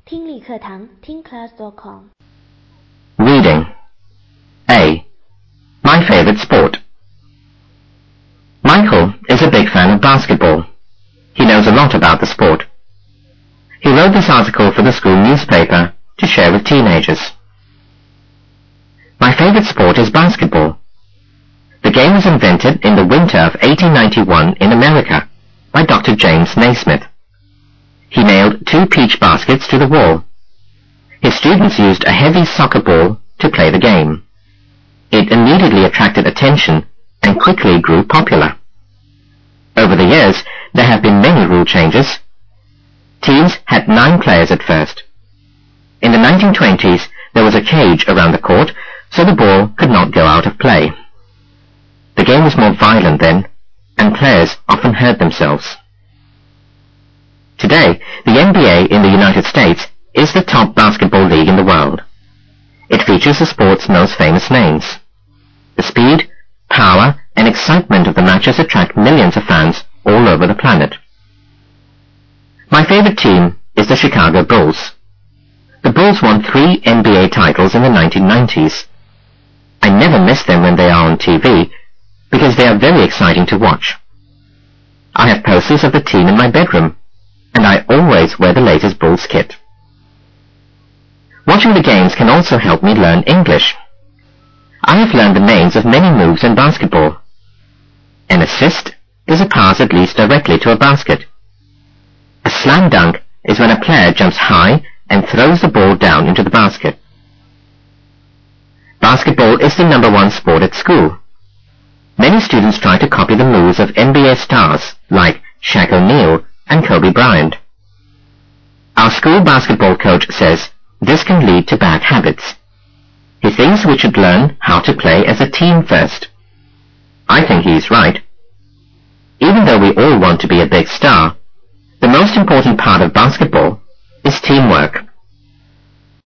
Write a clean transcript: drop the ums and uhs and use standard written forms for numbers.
听力课堂听class.com Reading. A. My favorite sport. Michael is a big fan of basketball. He knows a lot about the sport. He wrote this article for the school newspaper to share with teenagers. My favorite sport is basketball. The game was invented in the winter of 1891 in America by Dr. James Naismith. He nailed 2 peach baskets to the wall. His students used a heavy soccer ball to play the game. It immediately attracted attention and quickly grew popular. Over the years, there have been many rule changes. Teams had 9 players at first. In the 1920s, there was a cage around the court, so the ball could not go out of play. The game was more violent then, and players often hurt themselves. Today, the NBA in the United States is the top basketball league in the world. It features the sport's most famous names. The speed, power, and excitement of the matches attract millions of fans all over the planet. My favorite team is the Chicago Bulls. The Bulls won 3 NBA titles in the 1990s. I never miss them when they are on TV, because they are very exciting to watch. I have posters of the team in my bedroom, and I always wear the latest Bulls kit. Watching the games can also help me learn English. I have learned the names of many moves in basketball. An assist is a pass that leads directly to a basket. A slam dunk is when a player jumps high and throws the ball down into the basket. Basketball is the #1 sport at school. Many students try to copy the moves of NBA stars like Shaq O'Neal and Kobe Bryant. Our school basketball coach says this can lead to bad habits. He thinks we should learn how to play as a team first. I think he is right. Even though we all want to be a big star, the most important part of basketball is teamwork.